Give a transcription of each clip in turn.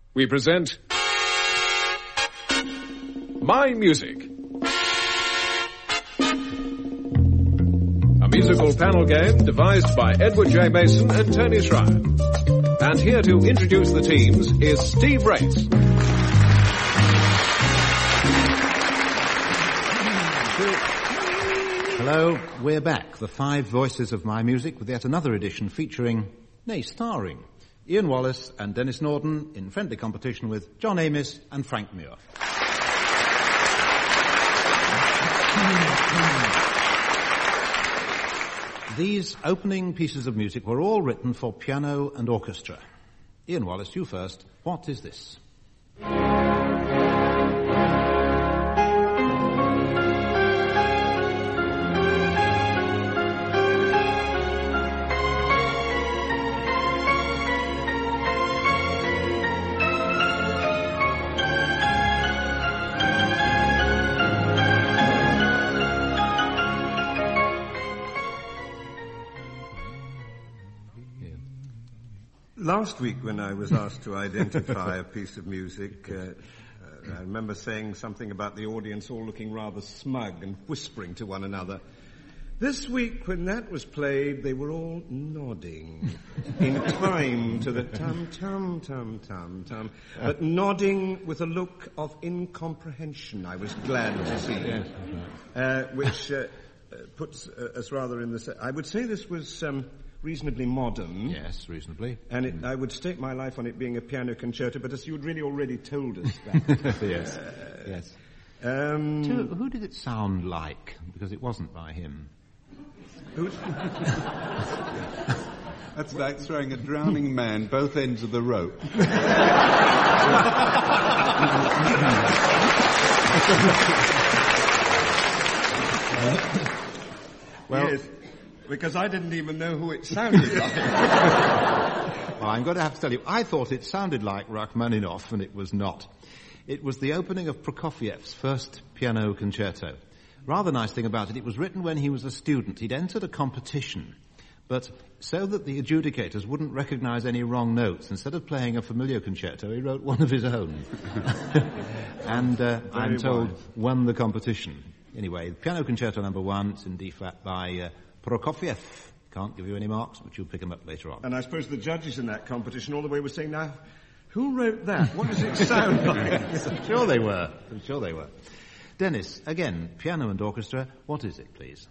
we present My Music, a musical panel game devised by Edward J. Mason and Tony Schreier. And here to introduce the teams is Steve Race. Hello, we're back. The five voices of My Music with yet another edition featuring, nay, starring, Ian Wallace and Dennis Norden in friendly competition with John Amis and Frank Muir. These opening pieces of music were all written for piano and orchestra. Ian Wallace, you first. What is this? Last week, when I was asked to identify a piece of music, I remember saying something about the audience all looking rather smug and whispering to one another. This week, when that was played, they were all nodding in time to the tum-tum-tum-tum-tum, but nodding with a look of incomprehension, I was glad to see, which puts us rather in the... I would say this was... reasonably modern. Yes, reasonably. And I would stake my life on it being a piano concerto, but as you'd really already told us that. Yes, yes. Who did it sound like? Because it wasn't by him. That's like throwing a drowning man both ends of the rope. Well... Yes. Because I didn't even know who it sounded like. Well, I'm going to have to tell you, I thought it sounded like Rachmaninoff, and it was not. It was the opening of Prokofiev's first piano concerto. Rather nice thing about it, it was written when he was a student. He'd entered a competition, but so that the adjudicators wouldn't recognize any wrong notes, instead of playing a familiar concerto, he wrote one of his own. And I'm told won the competition. Anyway, piano concerto number 1, it's in D-flat by... Prokofiev. Can't give you any marks, but you'll pick them up later on. And I suppose the judges in that competition all the way were saying, now, who wrote that? What does it sound like? I'm sure they were. Dennis, again, piano and orchestra. What is it, please?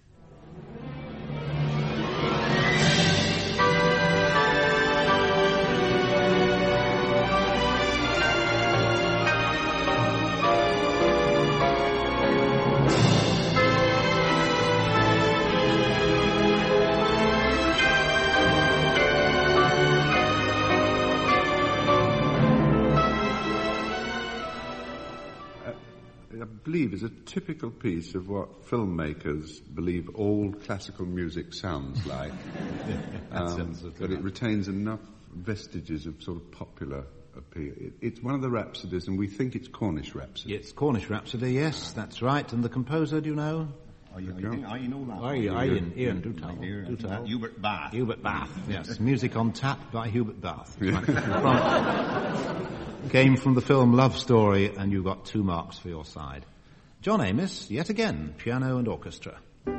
I believe is a typical piece of what filmmakers believe all classical music sounds like. But it retains enough vestiges of sort of popular appeal. It's one of the Rhapsodies, and we think it's Cornish Rhapsody. It's Cornish Rhapsody, yes, that's right. And the composer, do you know? I know that. Ian, do tell. Hubert Bath. Hubert Bath, yes. Music on Tap by Hubert Bath. Came from the film Love Story, and you got 2 marks for your side. John Amis, yet again, piano and orchestra.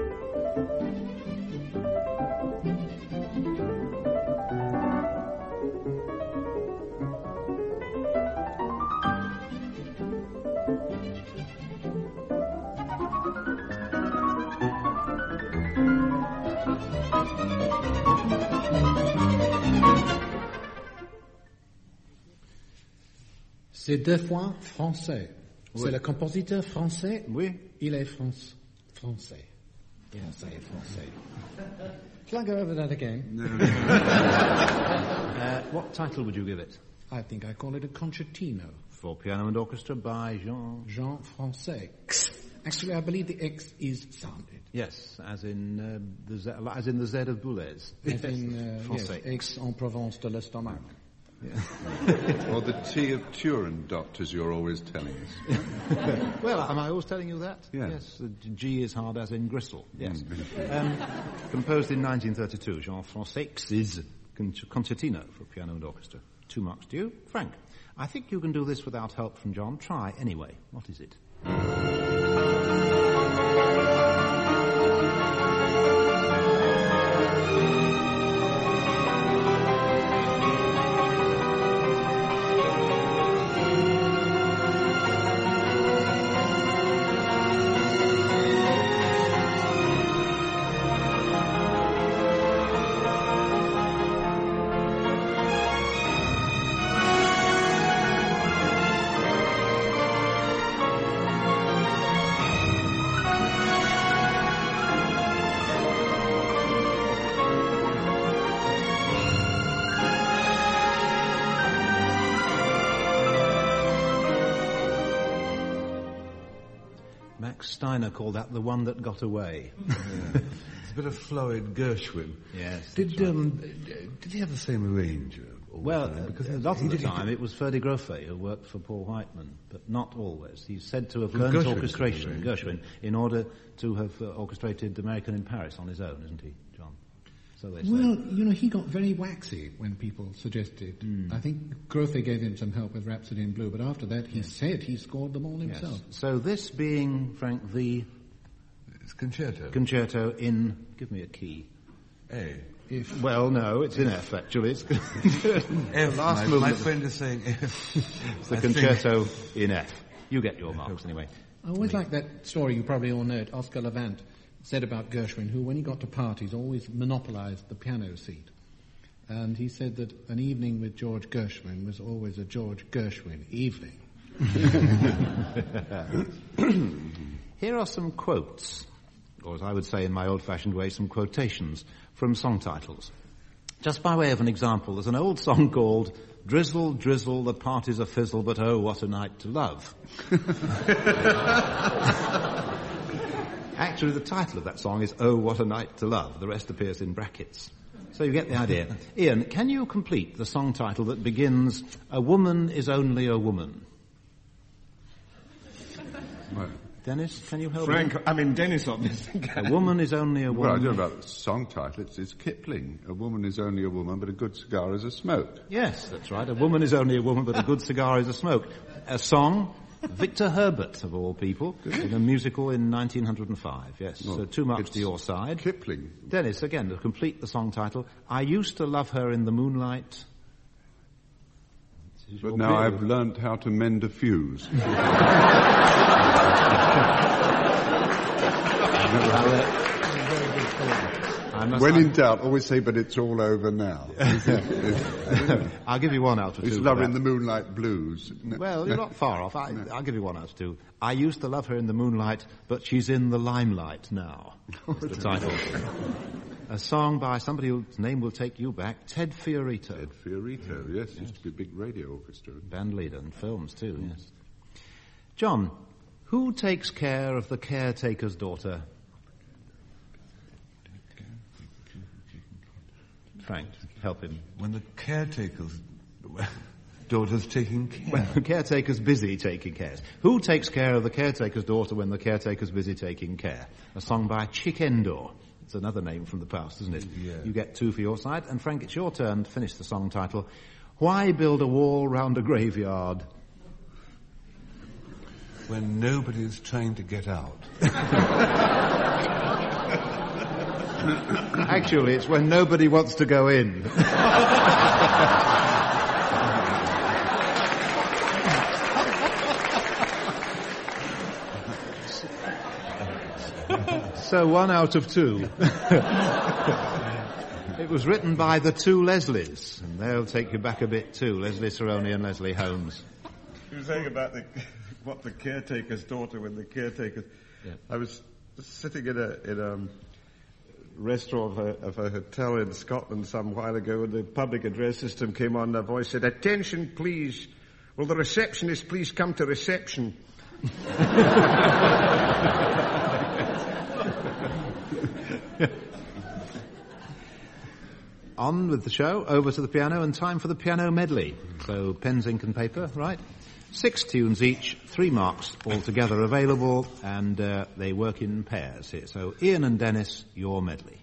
C'est 2 fois français. Oui. C'est le compositeur français. Oui. Il est français. Yes, I am français. Shall I go over that again? No. What title would you give it? I think I call it a concertino. For piano and orchestra by Jean Français. Actually, I believe the X is sounded. Yes, as in the Z of Boulez. As in, yes, X en Provence de l'estomac. Yeah. Or the T of Turin, doctors, you're always telling us. Well, am I always telling you that? Yeah. Yes, the G is hard as in gristle. Yes. Composed in 1932, Jean Français is concertino for piano and orchestra. 2 marks to you. Frank, I think you can do this without help from John. Try anyway. What is it? Max Steiner called that the one that got away. Yeah. It's a bit of Floyd Gershwin. Yes. Did he have the same arranger? Well, because a lot of the time it was Ferdy Grofé who worked for Paul Whiteman, but not always. He's said to have learnt orchestration, Gershwin, in order to have orchestrated American in Paris on his own, isn't he, John? So they say. Well, he got very waxy when people suggested. I think Grothe gave him some help with Rhapsody in Blue, but after that he said he scored them all himself. Yes. So this being, Frank, It's concerto. Concerto in, give me a key. A. If Well, no, it's in F, actually. It's F. last My movement. friend is saying F. It's the concerto in F. You get your marks anyway. I always like that story, you probably all know it, Oscar Levant said about Gershwin, who, when he got to parties, always monopolized the piano seat. And he said that an evening with George Gershwin was always a George Gershwin evening. Here are some quotes, or as I would say in my old-fashioned way, some quotations from song titles. Just by way of an example, there's an old song called Drizzle, Drizzle, the party's a fizzle, but oh, what a night to love. Actually, the title of that song is Oh, What a Night to Love. The rest appears in brackets. So you get the idea. Ian, can you complete the song title that begins, A Woman is Only a Woman? Well, Dennis, can you help Frank, me? Dennis obviously can. A woman is only a well, I woman. don't know about the song title. It's Kipling. A woman is only a woman, but a good cigar is a smoke. Yes, that's right. A woman is only a woman, but a good cigar is a smoke. A song, Victor Herbert, of all people, in a musical in 1905. Yes, Well, so 2 marks it's to your side. Kipling. Dennis, again, to complete the song title, I used to love her in the moonlight. This is But your now period. I've learnt how to mend a fuse. When in doubt, always say, but it's all over now. I'll give you 1 out of 2. It's for Love that. in the Moonlight Blues. Well, you're not far off. I'll give you 1 out of 2. I used to love her in the moonlight, but she's in the limelight now. That's the title. A song by somebody whose name will take you back, Ted Fiorito. Ed Fiorito, yes, used to be a big radio orchestra. Band leader and films too, yes. John, who takes care of the caretaker's daughter? Frank, help him. When the caretaker's daughter's taking care. When the caretaker's busy taking care. Who takes care of the caretaker's daughter when the caretaker's busy taking care? A song by Chick Endor. It's another name from the past, isn't it? Yeah. You get 2 for your side. And Frank, it's your turn to finish the song title. Why build a wall round a graveyard? When nobody's trying to get out. Actually, it's when nobody wants to go in. So 1 out of 2. It was written by the 2 Leslies, and they'll take you back a bit too, Leslie Saroni and Leslie Holmes. You were saying about what the caretaker's daughter when the caretaker... Yeah. I was sitting in a restaurant of a hotel in Scotland some while ago, and the public address system came on, and a voice said, "Attention, please. Will the receptionist please come to reception?" On with the show, over to the piano, and time for the piano medley. So pens, ink and paper, right? 6 tunes each, 3 marks altogether available, and they work in pairs here. So Ian and Dennis, your medley.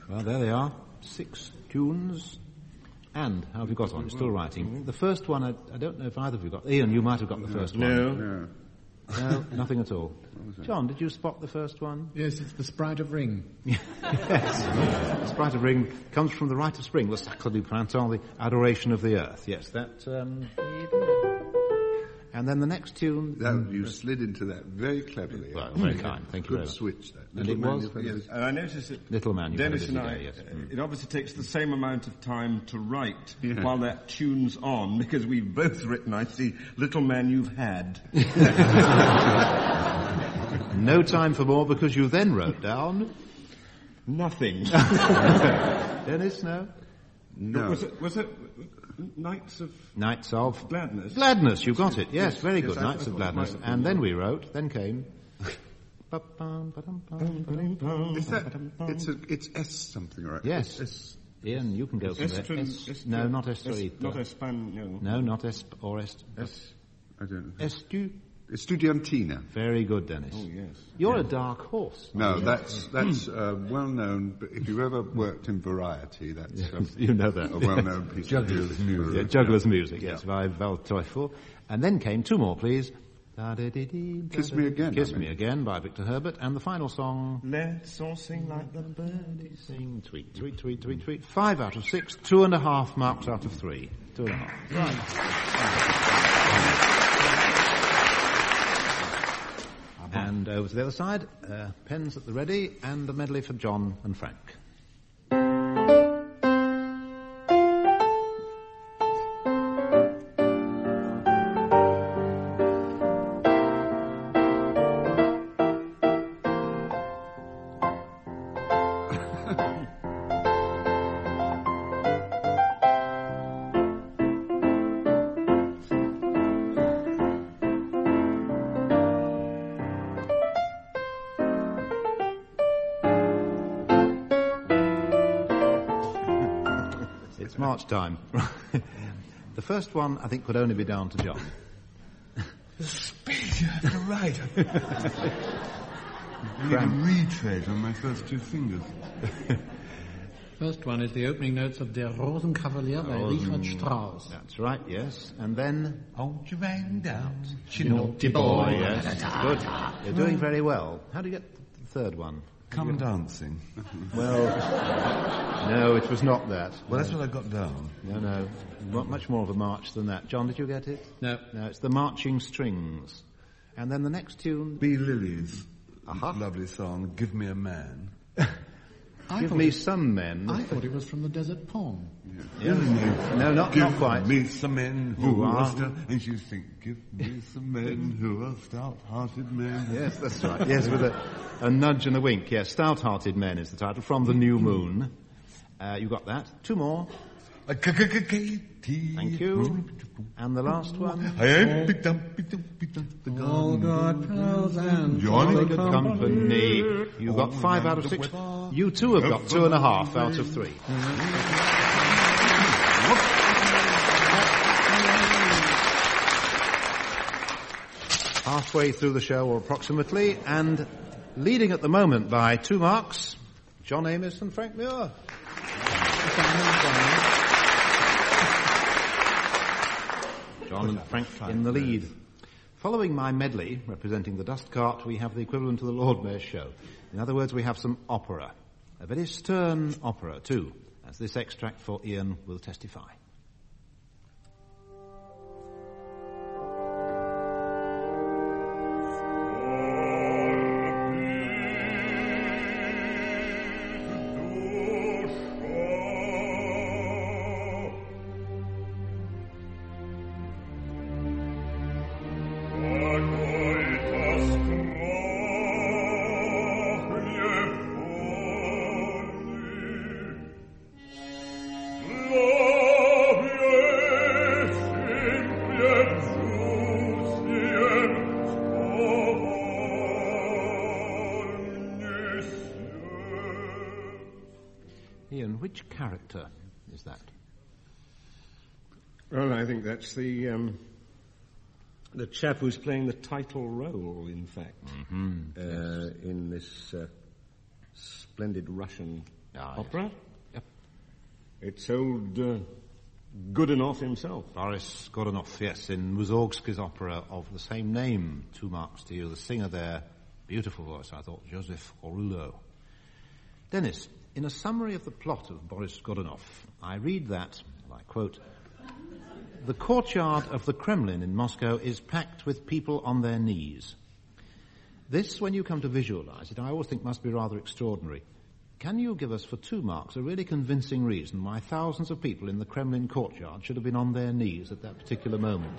Well, there they are. 6 tunes. And how have you got on? You're still writing. The first one, I don't know if either of you got. Ian, you might have got the first one. No, nothing at all. John, did you spot the first one? Yes, it's the Sprite of Ring. Yes. The Sprite of Ring comes from the Rite of Spring, the Sacre du Printemps, the Adoration of the Earth. Yes, that... And then the next tune... You slid into that very cleverly. Well, very kind. Thank you very much. much. Switch that. And it was... Yes, and I noticed that Little Man, you Dennis and had a I, busy day, yes. it obviously takes the same amount of time to write while that tune's on, because we've both written, I see, Little Man You've Had. No time for more, because you then wrote down... Nothing. Dennis, no? No. Was it Nights of Gladness. Gladness? Gladness, you got it. Yes, very good. Yes, Nights of Gladness. And then we wrote, then came... It's S something, right? Yes. S. Ian, you can go from there. No, not Estrita. Not Espan, No, not Esp or Est. I don't know. Estudiantina. Very good, Dennis. Oh, yes. You're a dark horse. No, that's well known. But if you've ever worked in Variety, that's you know that. a well-known piece of music. Yeah, Juggler's Music, yes, by Val Teufel. And then came 2 more, please. Kiss Me Again. Kiss Me Again by Victor Herbert. And the final song... Let's all sing like the birdies sing. Tweet, tweet, tweet, tweet, tweet. 5 out of 6, 2.5 marks out of 3. 2.5. Right. And over to the other side, pens at the ready, and a medley for John and Frank. March time. The first one, I think, could only be down to John. The speed you have to write. I need a retread on my first 2 fingers. First one is the opening notes of Der Rosenkavalier by Richard Strauss. That's right, yes. And then... Hold your bang down, naughty boy. Yes, good. You're doing very well. How do you get the third one? Come dancing. Well, no, it was not that. Well, that's what I got down. No. Much more of a march than that. John, did you get it? No. No, it's the Marching Strings. And then the next tune... B. Lilly's lovely song, Give Me a Man. Give me some men. I thought it was from the Desert Pong. Yeah. No, not quite. Give me some men who are stout. And you think, give me some men who are stout-hearted men. Yes, that's right. Yes, with a nudge and a wink. Yes, Stout-Hearted Men is the title, from The New Moon. You got that. 2 more. Thank you. And the last one. All God pals and Jolly Good Company. You got 5 out of 6. You too have got 2.5 out of 3. Halfway through the show, or approximately, and leading at the moment by 2 marks, John Amos and Frank Muir. John and Frank in the lead. Following my medley, representing the dust cart, we have the equivalent of the Lord Mayor's show. In other words, we have some opera. A very stern opera, too, as this extract for Ian will testify. Ian, which character is that? Well, I think that's the chap who's playing the title role, in fact, in this splendid Russian opera. Yes. Yep. It sold Godunov himself. Boris Godunov, yes, in Mussorgsky's opera of the same name. 2 marks to you. The singer there, beautiful voice, I thought, Joseph Orullo. Dennis, in a summary of the plot of Boris Godunov, I read that, and I quote, "The courtyard of the Kremlin in Moscow is packed with people on their knees. This, when you come to visualize it, I always think must be rather extraordinary. Can you give us, for 2 marks, a really convincing reason why thousands of people in the Kremlin courtyard should have been on their knees at that particular moment?"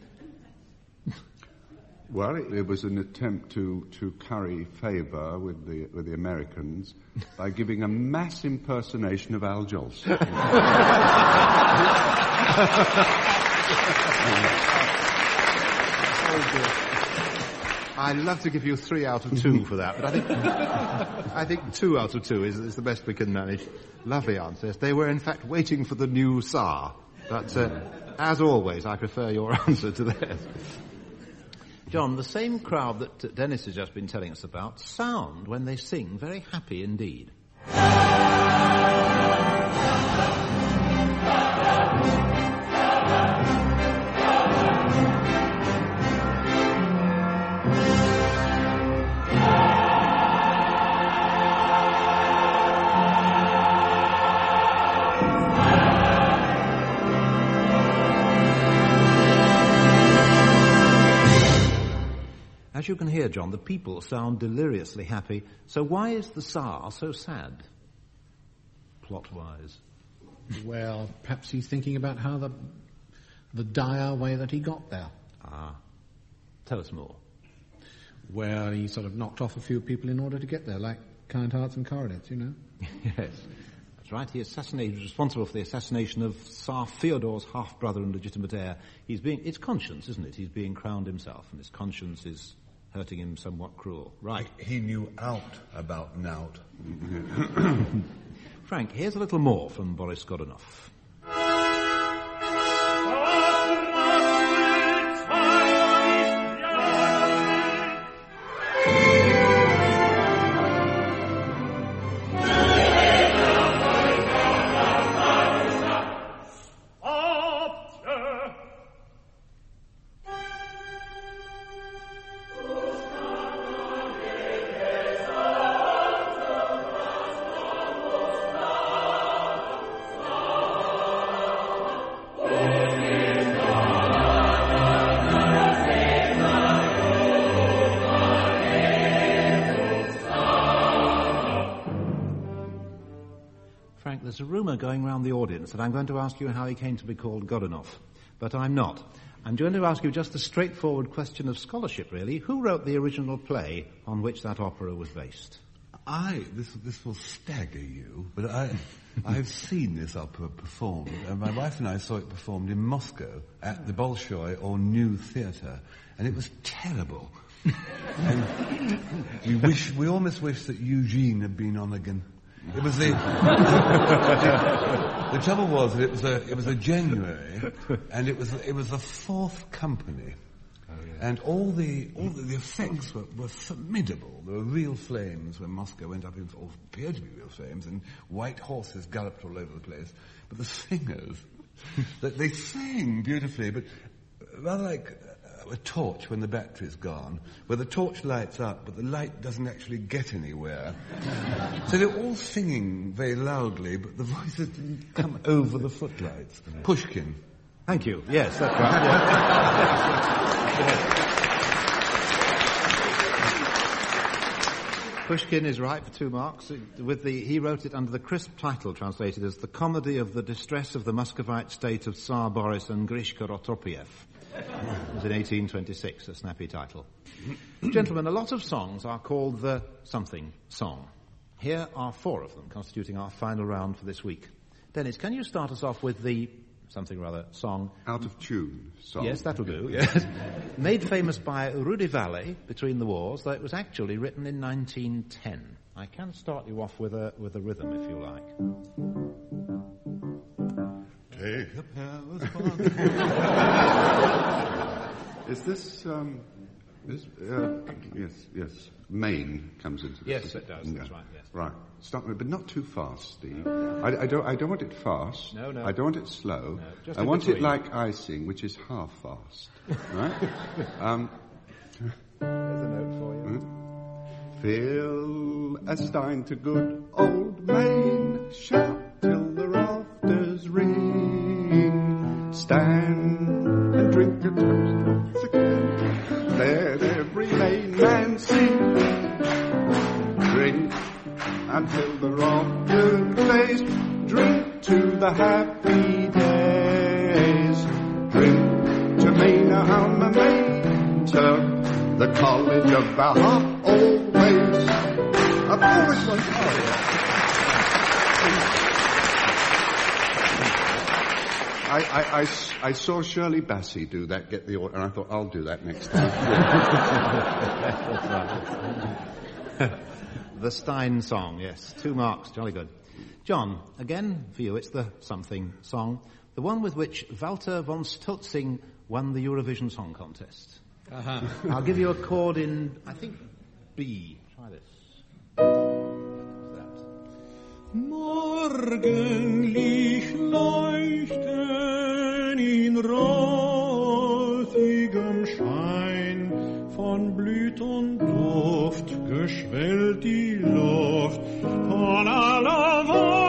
Well, it was an attempt to curry favour with the Americans by giving a mass impersonation of Al Jolson. I'd love to give you 3 out of 2 for that, but I think 2 out of 2 is the best we can manage. Lovely answers. They were in fact waiting for the new Tsar, but as always, I prefer your answer to theirs. John, the same crowd that Dennis has just been telling us about sound, when they sing, very happy indeed. As you can hear, John, the people sound deliriously happy. So why is the Tsar so sad, plot-wise? Well, perhaps he's thinking about how the dire way that he got there. Tell us more. Well, he sort of knocked off a few people in order to get there, like Kind Hearts and Coronets, you know? Yes, that's right. He was responsible for the assassination of Tsar Fyodor's half-brother and legitimate heir. It's conscience, isn't it? He's being crowned himself, and his conscience is hurting him somewhat cruel. Right. He knew out about Nout. Frank, here's a little more from Boris Godunov. There's a rumour going round the audience that I'm going to ask you how he came to be called Godunov, but I'm not. I'm going to ask you just a straightforward question of scholarship, really. Who wrote the original play on which that opera was based? This will stagger you, but I've seen this opera performed. My wife and I saw it performed in Moscow at the Bolshoi or New Theatre, and it was terrible. And we almost wish that Eugene had been on again. It was the trouble was that it was a January, and it was the 4th company, and all the effects were formidable. There were real flames when Moscow went up in, or appeared to be real flames, and white horses galloped all over the place. But the singers, they sang beautifully, but rather like a torch when the battery's gone, where the torch lights up, but the light doesn't actually get anywhere. So they're all singing very loudly, but the voices didn't come over the footlights. Pushkin. Thank you. Yes, that's right. Pushkin is right for 2 marks. He wrote it under the crisp title translated as The Comedy of the Distress of the Muscovite State of Tsar Boris and Grishka Rotropiev. It was in 1826, a snappy title. Gentlemen, a lot of songs are called the something song. Here are 4 of them, constituting our final round for this week. Dennis, can you start us off with the something rather song? Out of tune song. Yes, that'll do, yes. Made famous by Rudy Vallee between the wars, though it was actually written in 1910. I can start you off with a rhythm, if you like. Take the palace. Is this Yes. Main comes into this. Yes, it does. That's right. Yes. Right. Start with, but not too fast, Steve. I don't want it fast. No. I don't want it slow. No, just I want it like icing, which is half fast. Right? There's a note for you. Fill a stein to good old Main, shout till the rafters ring. Stand and drink a toast again. Let every Main man sing. Drink until the rafters blaze. Drink to the happy days. Drink to Main alma mater, the college of the heart always. I've always wanted. I saw Shirley Bassey do that, get the order, and I thought, I'll do that next time. The Stein song, yes. 2 marks, jolly good. John, again, for you, it's the something song, the one with which Walter von Stolzing won the Eurovision Song Contest. Uh-huh. I'll give you a chord in, I think, B. Try this. What's that? Morgenlicht leuchten in rosigem Schein, von Blüt und Duft geschwellt die Luft, von aller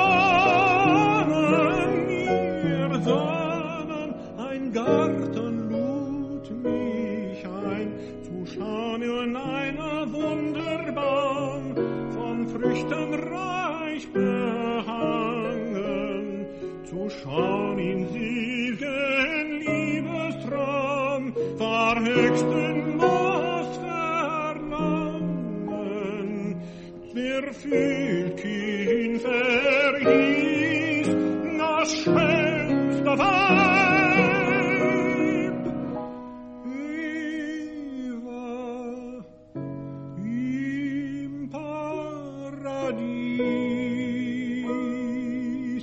Wonnen ihr Sonnen, ein Garten lud mich ein, zu schauen in einer Wunderbahn, von Früchten reich behangen, zu schauen in siegen Liebestraum, war höchsten Maß verlangen. Wer fühlt ihn verhieß, das schönste Weib. Eva im Paradies.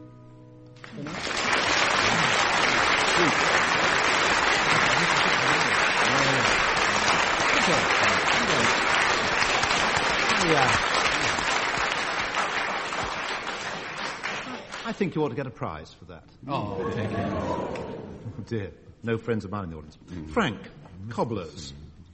I think you ought to get a prize for that. Oh, thank you. Oh dear. No friends of mine in the audience. Frank, cobblers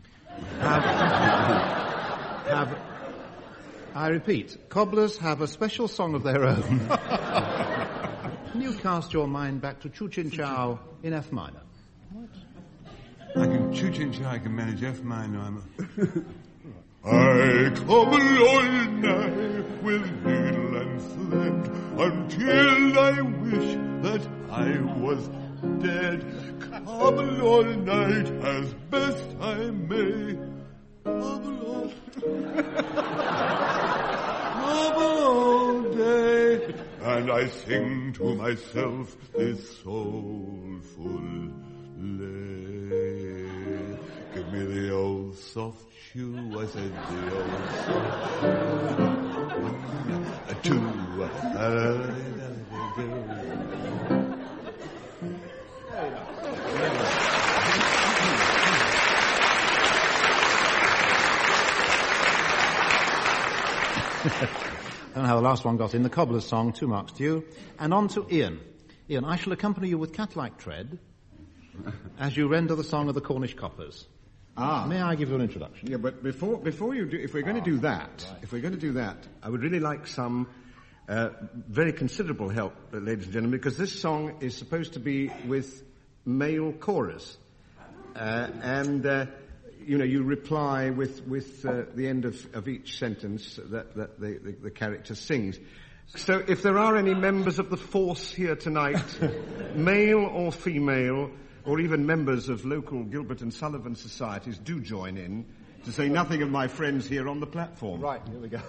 have, I repeat, cobblers have a special song of their own. Can you cast your mind back to Chu Chin Chow in F minor? I can I can manage F minor. I cobble all night with needle and thread until I wish that I was dead. Cobble all night as best I may. Cobble all day. And I sing to myself this soulful lay. Give me the old soft shoe, I said the old soft shoe. I don't know how the last one got in. The cobbler's song, 2 marks to you. And on to Ian. Ian, I shall accompany you with cat-like tread as you render the song of the Cornish Coppers. May I give you an introduction? Yeah, but before you do, if we're going to do that, I would really like some very considerable help, ladies and gentlemen, because this song is supposed to be with male chorus, you reply with the end of each sentence that the character sings. So, if there are any members of the force here tonight, male or female, or even members of local Gilbert and Sullivan societies, do join in, to say nothing of my friends here on the platform. Right, here we go.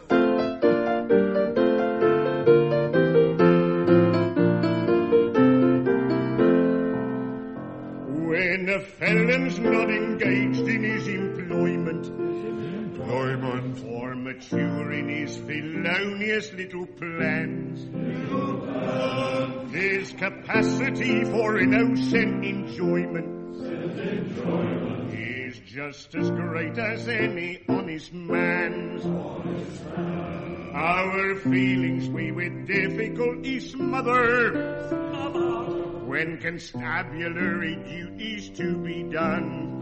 When a felon's not engaged in his employment, or mature in his felonious little plans, his capacity for innocent enjoyment He's just as great as any honest man's. Our feelings we with difficulty smother when constabulary duties to be done.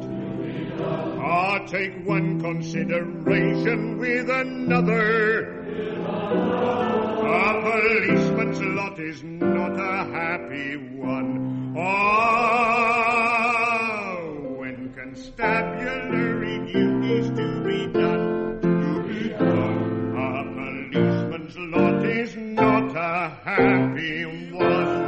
Take one consideration with another. A policeman's lot is not a happy one. When constabulary duties to be done, a policeman's lot is not a happy one.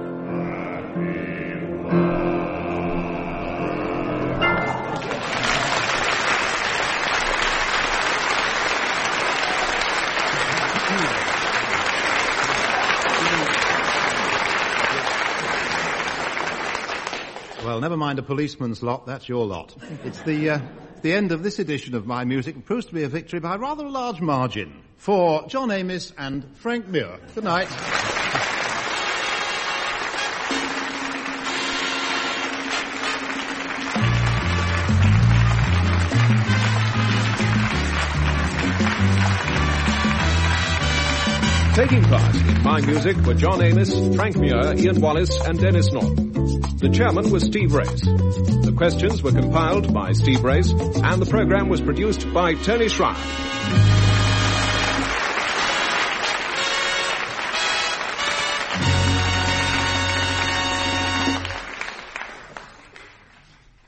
Well, never mind a policeman's lot, that's your lot. It's the end of this edition of My Music. It proves to be a victory by rather a large margin for John Amos and Frank Muir. Good night. Taking part in My Music were John Amos, Frank Muir, Ian Wallace and Dennis Norton. The chairman was Steve Race. The questions were compiled by Steve Race, and the programme was produced by Tony Schreier.